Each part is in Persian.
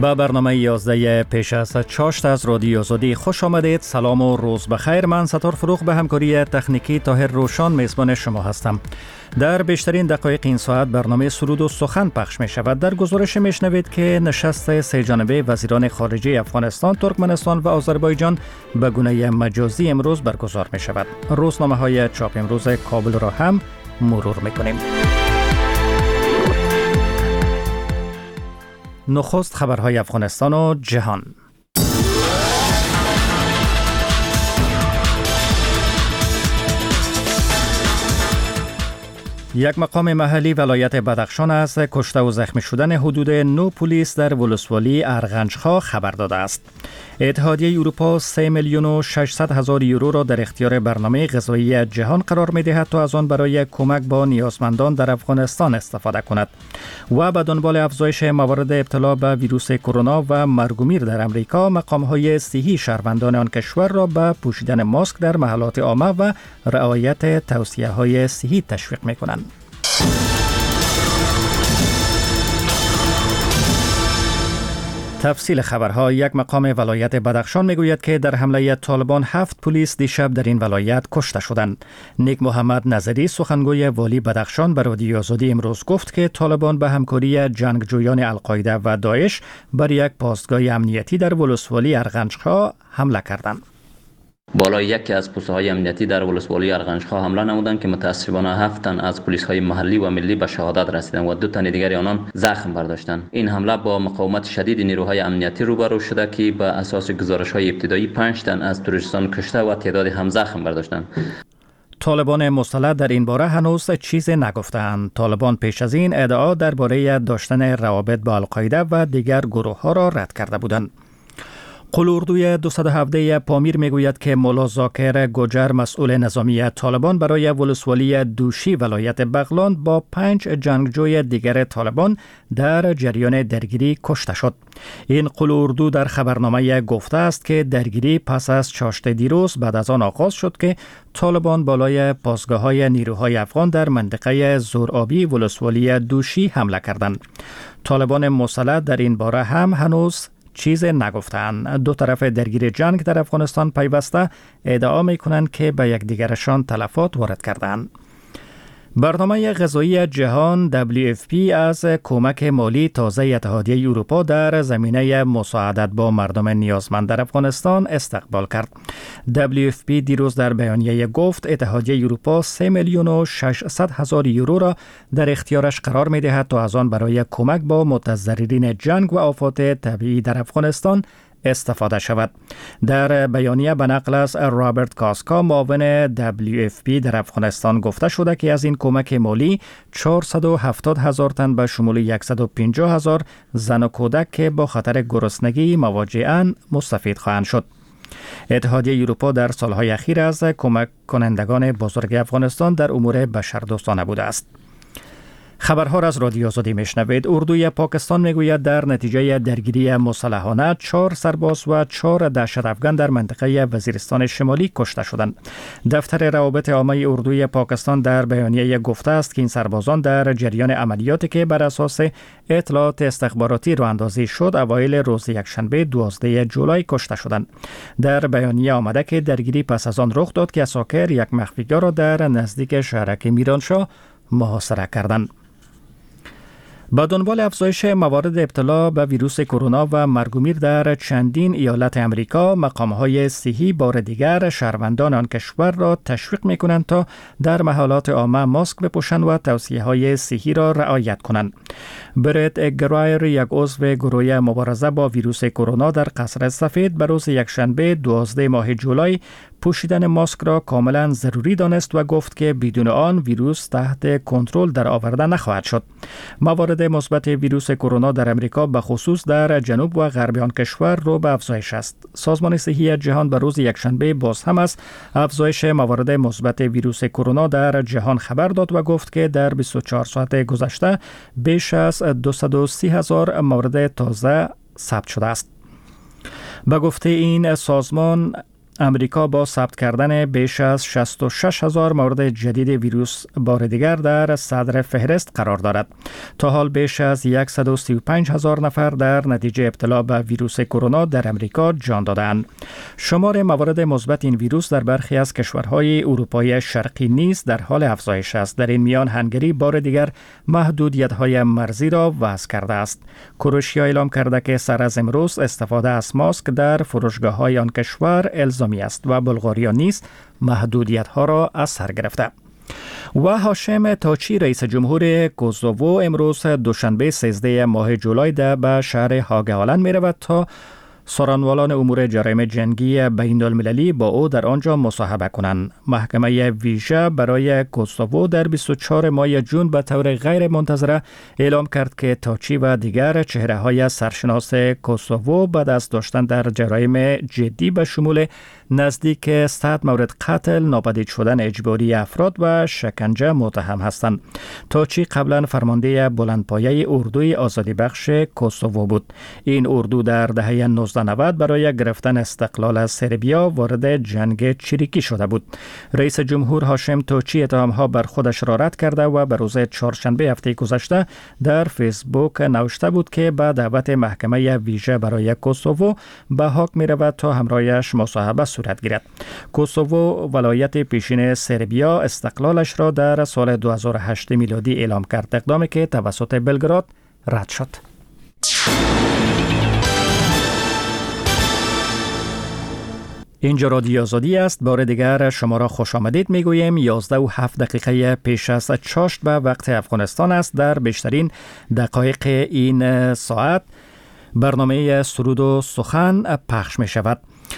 به برنامه 11 پیش از چاشت از رادیو آزادی خوش آمدید. سلام و روز بخیر. من ستار فروغ به همکاری تکنیکی طاهر روشان میزبان شما هستم. در بیشترین دقایق این ساعت برنامه سرود و سخن پخش می شود. در گزارش می شنوید که نشست سه جانبه وزیران خارجه افغانستان، ترکمنستان و آذربایجان به گونه مجازی امروز برگزار می شود. روزنامه های چاپ امروز کابل را هم مرور می کنیم. نخست خبرهای افغانستان و جهان. یک مقام محلی ولایت بدخشان از کشته و زخمی شدن حدود 9 پلیس در ولسوالی ارغنجخا خبر داده است. اتحادیه اروپا 3,600,000 یورو را در اختیار برنامه غذایی جهان قرار می دهد تا از آن برای کمک با نیازمندان در افغانستان استفاده کند و به دنبال افزایش موارد ابتلا به ویروس کرونا و مرگ و میر در امریکا، مقام‌های صحی شهروندان آن کشور را به پوشیدن ماسک در محلات عامه و رعایت توصیه‌های صحی تشویق می کنند. تفصیل خبرها. یک مقام ولایت بدخشان میگوید که در حمله طالبان 7 پلیس دیشب در این ولایت کشته شدند. نیک محمد نظری سخنگوی والی بدخشان به رادیو آزادی امروز گفت که طالبان به همکاری جنگجویان القاعده و داعش بر یک پاسگاه امنیتی در ولسوالی ارغنجخا حمله کردند. بالای یکی از پست‌های امنیتی در ولسوالی ارغنجخا حمله نمودند که متاسفانه 7 تن از پلیس‌های محلی و ملی به شهادت رسیدند و 2 تن دیگر آنان زخم برداشتند. این حمله با مقاومت شدید نیروهای امنیتی روبرو شده که به اساس گزارش‌های ابتدایی 5 تن از تروریستان کشته و تعدادی هم زخم برداشتند. طالبان مسلح در این باره هنوز چیزی نگفتند. طالبان پیش از این ادعا درباره داشتن روابط با القاعده و دیگر گروه‌ها را رد کرده بودند. قلوردوی 217 پامیر میگوید که مولا زاکر گوجر مسئول نظامی طالبان برای ولسوالی دوشی ولایت بغلان با 5 جنگجوی دیگر طالبان در جریان درگیری کشته شد. این قلوردو در خبرنامه گفته است که درگیری پس از چاشت دیروز بعد از آن آغاز شد که طالبان بالای پاسگاه‌های نیروهای افغان در منطقه زورآبی ولسوالی دوشی حمله کردند. طالبان مسلح در این باره هم هنوز چیز نگفتند. دو طرف درگیر جنگ در افغانستان پیوسته ادعا می‌کنند که به یکدیگرشان تلفات وارد کردند. برنامه غذایی جهان WFP از کمک مالی تازه اتحادیه اروپا در زمینه مساعدت با مردم نیازمند در افغانستان استقبال کرد. WFP دیروز در بیانیه گفت اتحادیه اروپا 3,600,000 یورو را در اختیارش قرار می دهد تا از آن برای کمک با متضررین جنگ و آفات طبیعی در افغانستان استفاده شود. در بیانیه به نقل از رابرت کاسکا معاون WFP در افغانستان گفته شده که از این کمک مالی 470,000 تن به شمول 150,000 زن و کودک که با خطر گرسنگی مواجه‌اند مستفید خواهند شد. اتحادیه اروپا در سالهای اخیر از کمک کنندگان بزرگ افغانستان در امور بشردوستانه بوده است. خبرها را از رادیو آزادی میشنوید. اردوی پاکستان میگوید در نتیجه درگیری مسلحانه 4 سرباز و 4 دهشت افغان در منطقه وزیرستان شمالی کشته شدند. دفتر روابط عامه اردوی پاکستان در بیانیه گفته است که این سربازان در جریان عملیاتی که بر اساس اطلاعات استخباراتی راه اندازی شد اوایل روز یکشنبه 12 جولای کشته شدند. در بیانیه آمده که درگیری پس از آن رخ داد که عساکر یک مخفیگاه را در نزدیک شهرک میرانشاه محاصره کردند. با دنبال افزایش موارد ابتلا به ویروس کرونا و مرگ و میر در چندین ایالت امریکا، مقام‌های صحی بار دیگر شهروندان آن کشور را تشویق می‌کنند تا در محلات عامه ماسک بپوشند و توصیه‌های صحی را رعایت کنند. برت گرایر، یک عضو گروه مبارزه با ویروس کرونا در قصر سفید، به روز یکشنبه 12 ماه جولای پوشیدن ماسک را کاملا ضروری دانست و گفت که بدون آن ویروس تحت کنترل در آورده نخواهد شد. موارد مثبت ویروس کرونا در امریکا به خصوص در جنوب و غرب آن کشور رو به افزایش است. سازمان صحی جهان به روز یکشنبه باز هم از افزایش موارد مثبت ویروس کرونا در جهان خبر داد و گفت که در 24 ساعت گذشته بیش از 230,000 مورد تازه ثبت شده است. به گفته این سازمان امریکا با ثبت کردن بیش از 66,000 مورد جدید ویروس بار دیگر در صدر فهرست قرار دارد. تا حال بیش از 135,000 نفر در نتیجه ابتلا به ویروس کرونا در امریکا جان دادند. شمار موارد مثبت این ویروس در برخی از کشورهای اروپای شرقی نیز در حال افزایش است. در این میان هنگری بار دیگر محدودیت‌های مرزی را وضع کرده است. کروشیا اعلام کرده که سر از امروز استفاده از ماسک در فروشگاه‌های آن کشور الزامی است و بلغاریا نیز محدودیت‌ها را از سر گرفته. و هاشم تاچی رئیس جمهور کوسوو امروز دوشنبه 13 ماه جولای به شهر هاگ هالند می رود تا سارنوالان امور جرایم جنگی بین المللی با او در آنجا مصاحبه کنند. محکمه ویژه برای کوسوو در 24 ماه جون به طور غیر منتظره اعلام کرد که تاچی و دیگر چهره‌های سرشناس کوسوو بعد از داشتن در جرایم جدی به شمول نزدیک 100 مورد قتل، ناپدید شدن اجباری افراد و شکنجه متهم هستند. تاچی قبلا فرمانده بلندپایه اردوی آزادی بخش کوسوو بود. این اردو در دهه 1990 برای گرفتن استقلال از سربیا وارد جنگ چریکی شده بود. رئیس جمهور هاشم تاچی اتهام‌ها بر خودش را رد کرده و به روز چهارشنبه هفته گذشته در فیسبوک نوشته بود که به دعوت محکمه ویژه برای کوسوو به هاگ می‌رود تا همراهش مصاحبه صورت گیرد. کوسوو ولایت پیشین سربیا استقلالش را در سال 2008 میلادی اعلام کرد، اقدامی که توسط بلگراد رد شد. اینجا رادیو آزادی است. بار دیگر شما را خوش آمدید میگوییم. 11:07 پیش از چاشت به وقت افغانستان است. در بیشترین دقایق این ساعت برنامه سرود و سخن پخش می شود.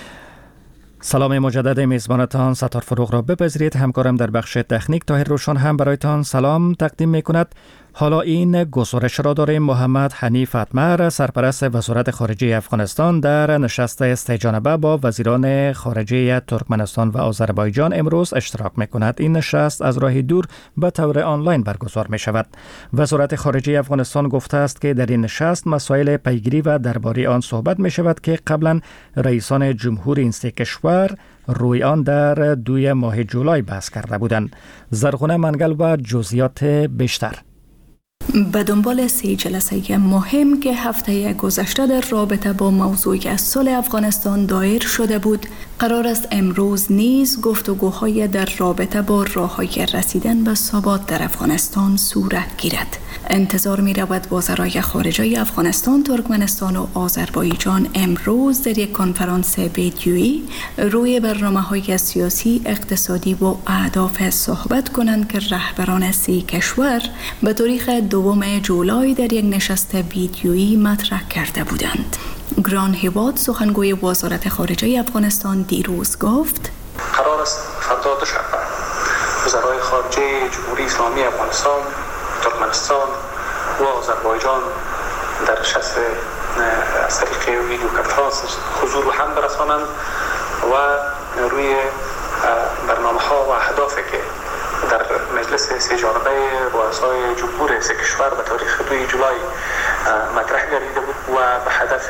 سلام مجدد میزبانتان ستار فروغ را بپذیرید. همکارم در بخش تکنیک طاهر روشن هم برایتان سلام تقدیم می کند. حالا این گزارش را داریم. محمد حنیف اتمر سرپرست وزارت خارجه افغانستان در نشست سه‌جانبه با وزیران خارجه ترکمنستان و آذربایجان امروز اشتراک می کند. این نشست از راه دور به طور آنلاین برگزار می شود. وزارت خارجه افغانستان گفته است که در این نشست مسائل پیگیری و درباره آن صحبت می شود که قبلا رئیسان جمهور این سه کشور روی آن در 2 ماه جولای بحث کرده بودند. زرغونه منگل و جزئیات بیشتر. به دنبال 3 جلسه مهم که هفته گذشته در رابطه با موضوع صلح افغانستان دایر شده بود، قرار است امروز نیز گفتگوهای در رابطه با راه‌های رسیدن به ثبات در افغانستان صورت گیرد. انتظار می رود وزرای خارجه افغانستان، ترکمنستان و آذربایجان امروز در یک کنفرانس ویدیویی روی برنامه‌های سیاسی، اقتصادی و اهداف صحبت کنند که رهبران 3 کشور به تاریخ 2 جولای در یک نشست ویدیویی مطرح کرده بودند. گران هیواد سخنگوی وزارت خارجه افغانستان دیروز گفت: قرار است فردا دوشنبه وزرای خارجه جمهوری اسلامی افغانستان، ترکمنستان و آذربایجان در نشست از طریق ویدیو کنفرانس حضور هم برسانند و روی برنامه‌ها و اهدافی که در مجلس سه‌جانبه رؤسای جمهور 3 کشور به تاریخ 2 جولای مطرح گردیده بود و به هدف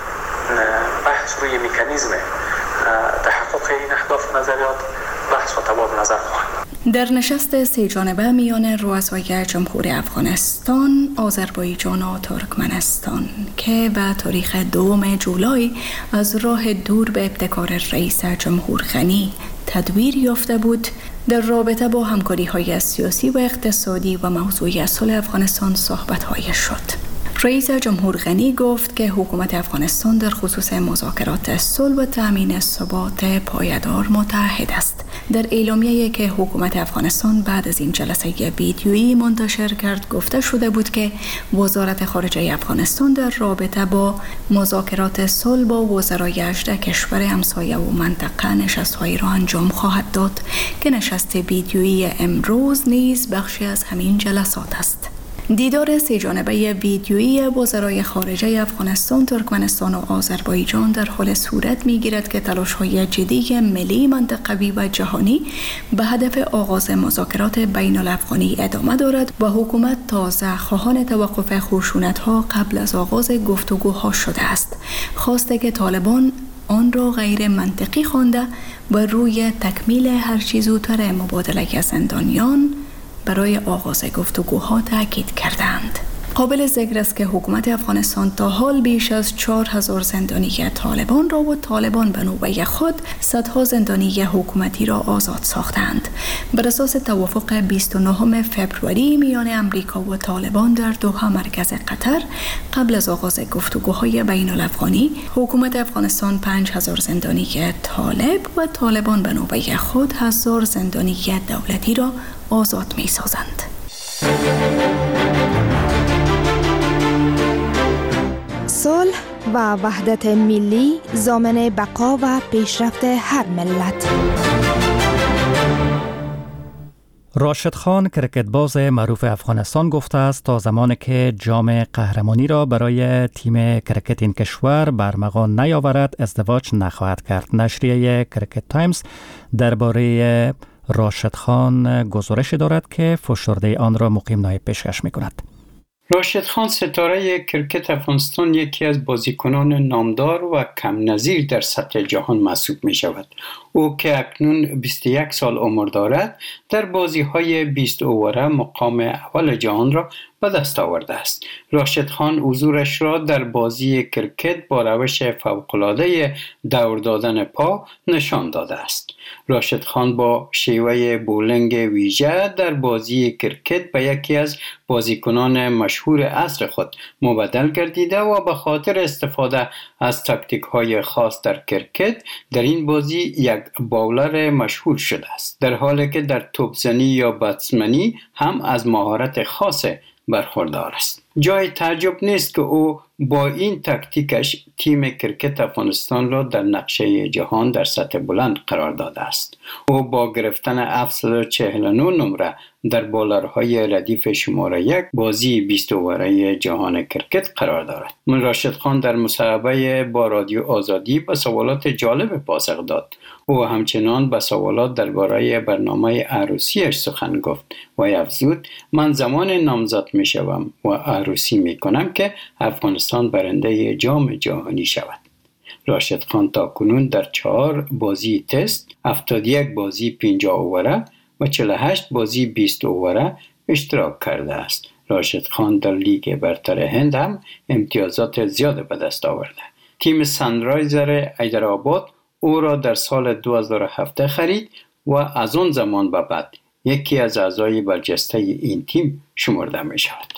بحث روی مکانیزم تحقق این اهداف و نظریات بحث و تبادل نظر خواهد. در نشست 3 جانبه میان رؤسای جمهور افغانستان، آذربایجان و ترکمنستان که به تاریخ 2 جولای از راه دور به ابتکار رئیس جمهور غنی تدویر یافته بود، در رابطه با همکاری‌های سیاسی و اقتصادی و موضوع صلح افغانستان صحبت‌های شد. رئیس جمهور غنی گفت که حکومت افغانستان در خصوص مذاکرات صلح و تأمین ثبات پایدار متحد است. در اعلامیه‌ای که حکومت افغانستان بعد از این جلسه ویدیویی منتشر کرد گفته شده بود که وزارت خارجه افغانستان در رابطه با مذاکرات صلح با وزرای 18 کشور همسایه و منطقه نشست‌هایی را انجام خواهد داد که نشست ویدیویی امروز نیز بخشی از همین جلسات است. دیدار 3 جانبه ویدیویی وزرای خارجه افغانستان، ترکمنستان و آذربایجان در حال صورت می‌گیرد که تلاش‌های جدی ملی، منطقوی و جهانی به هدف آغاز مذاکرات بین الافغانی ادامه دارد و حکومت تازه خواهان توقف خشونت‌ها قبل از آغاز گفتگوها شده است. خواسته که طالبان آن را غیر منطقی خوانده و روی تکمیل هرچی زودتر مبادله زندانیان برای آغاز گفتگوها تاکید کردند. قابل ذکر است که حکومت افغانستان تا حال بیش از 4000 زندانی طالبان را و طالبان به نوبه خود صدها زندانی حکومتی را آزاد ساختند. بر اساس توافق 29 فوریه میان امریکا و طالبان در دوحه مرکز قطر قبل از آغاز گفتگوهای بین الافغانی، حکومت افغانستان 5000 زندانی طالب و طالبان به نوبه خود 1000 زندانی دولتی را آزاد می سازند. صلح و وحدت ملی ضامن بقا و پیشرفت هر ملت. راشد خان کرکتباز معروف افغانستان گفته است تا زمانی که جام قهرمانی را برای تیم کرکت این کشور برمغان نیاورد ازدواج نخواهد کرد. نشریه کرکت تایمز درباره راشد خان گزارش دارد که فشرده آن را مقیم نایب پیشکش می‌کند. راشد خان ستاره کرکت افغانستان یکی از بازیکنان نامدار و کم نظیر در سطح جهان محسوب می شود. او که اکنون 21 سال عمر دارد در بازی‌های 20 اووره مقام اول جهان را به دست آورده است. راشد خان حضورش را در بازی کرکت با روش فوق‌العاده دور دادن پا نشان داده است. راشد خان با شیوه بولینگ ویژه در بازی کرکت به یکی از بازیکنان مشهور عصر خود مبدل گردیده و به خاطر استفاده از تاکتیک‌های خاص در کرکت در این بازی یک باولر مشهور شده است، در حالی که در توپزنی یا بتسمنی هم از مهارت خاص برخوردار است. جای تعجب نیست که او با این تاکتیکش تیم کرکت افغانستان را در نقشه جهان در سطح بلند قرار داده است. او با گرفتن 749 نمره در بالرهای ردیف شماره 1 بازی 20 اووره جهان کرکت قرار دارد. راشد خان در مصاحبه با رادیو آزادی به سوالات جالب پاسخ داد. او همچنان به سوالات درباره برنامه عروسیش سخن گفت و افزود: من زمان نامزد می شوم و عروسی می کنم که افغانستان برنده جام جهانی شود. راشد خان تا کنون در 4 بازی تست، 71 بازی 50 اووره و 48 بازی 20 اووره اشتراک کرده است. راشد خان در لیگ برتر هند هم امتیازات زیاد به دست آورده. تیم سنرایزر حیدرآباد او را در سال 2007 خرید و از آن زمان به بعد یکی از اعضای برجسته این تیم شمرده می شود.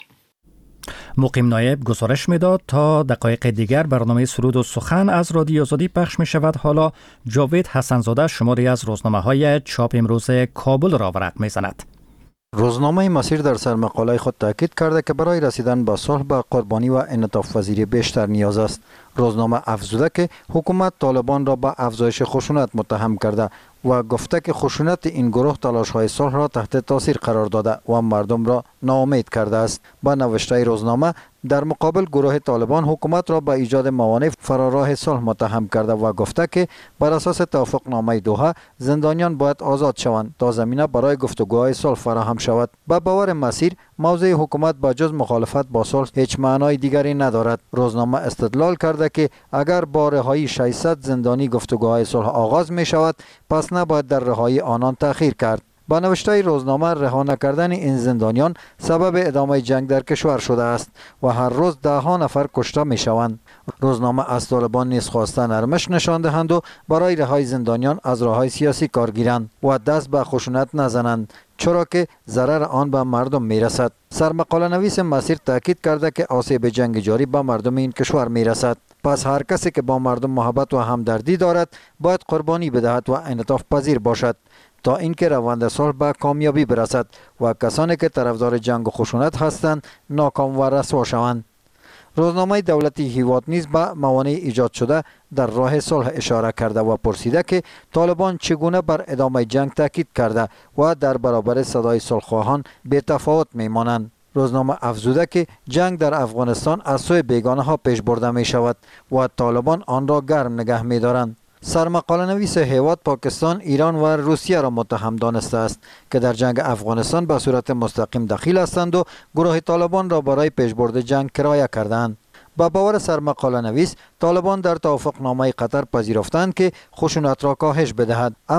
مقیم نایب گزارش میداد تا دقایق دیگر برنامه سرود و سخن از رادیو آزادی پخش می شود. حالا جاوید حسنزاده شماری از روزنامه‌های چاپ امروز کابل را ورق می زند. روزنامه مسیر در سرمقاله خود تاکید کرده که برای رسیدن به صلح به قربانی و انعطاف پذیری بیشتر نیاز است. روزنامه افزوده که حکومت طالبان را به افزایش خشونت متهم کرده و گفته که خشونت این گروه تلاش‌های صلح را تحت تاثیر قرار داده و مردم را ناامید کرده است. با نوشته روزنامه در مقابل گروه طالبان حکومت را به ایجاد موانع فراراه صلح متهم کرده و گفته که بر اساس توافقنامه دوحه زندانیان باید آزاد شوند تا زمینه برای گفتگوهای صلح فراهم شود. به باور مسیر موضع حکومت با جز مخالفت با صلح هیچ معنای دیگری ندارد. روزنامه استدلال کرده که اگر با رهایی 600 زندانی گفتگوهای صلح آغاز می شود پس نباید در رهایی آنان تأخیر کرد. با نوشته روزنامه رها نکردن این زندانیان سبب ادامه جنگ در کشور شده است و هر روز ده ها نفر کشته می شوند. روزنامه از طالبان نیز خواسته نرمش نشان دهند و برای رهایی زندانیان از راههای سیاسی کار گیرند و دست به خشونت نزنند، چرا که ضرر آن به مردم می رسد. سرمقاله نویس مسیر تاکید کرده که آسیب جنگ جاری به مردم این کشور می رسد. پس هر کسی که با مردم محبت و همدردی دارد باید قربانی بدهد و انعطاف پذیر باشد تا اینکه روند صلح به کامیابی برسد و کسانی که طرفدار جنگ و خشونت هستند ناکام و رسوا شوند. روزنامه دولتی هیواد نیز به موانع ایجاد شده در راه صلح اشاره کرده و پرسیده که طالبان چگونه بر ادامه جنگ تاکید کرده و در برابر صدای صلح‌خواهان بی‌تفاوت می‌مانند. روزنامه افزوده که جنگ در افغانستان از سوی بیگانه ها پیش برده می شود و طالبان آن را گرم نگه می دارند. سرمقاله نویس هیواد پاکستان، ایران و روسیه را متهم دانسته است که در جنگ افغانستان به صورت مستقیم دخیل هستند و گروه طالبان را برای پیشبرد جنگ کرایه کردند. با باور سرمقاله نویس، طالبان در توافقنامه قطر پذیرفتند که خشونت را کاهش بدهد.